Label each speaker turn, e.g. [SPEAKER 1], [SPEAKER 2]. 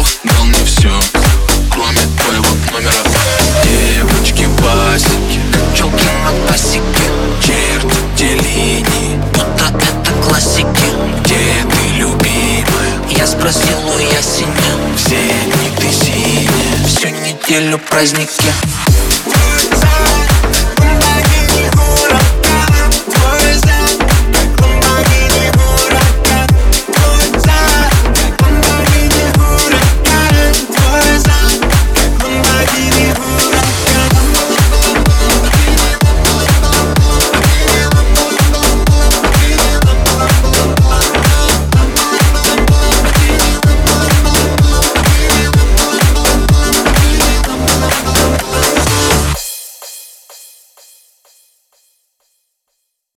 [SPEAKER 1] Бог дал мне все, кроме твоего номера. Девочки басики,
[SPEAKER 2] челки на пасеке,
[SPEAKER 1] чертите линии,
[SPEAKER 2] будто это классики.
[SPEAKER 1] где ты, любимая?
[SPEAKER 2] Я спросил у Ясеня,
[SPEAKER 1] Все дни ты синяя.
[SPEAKER 2] всю неделю праздники.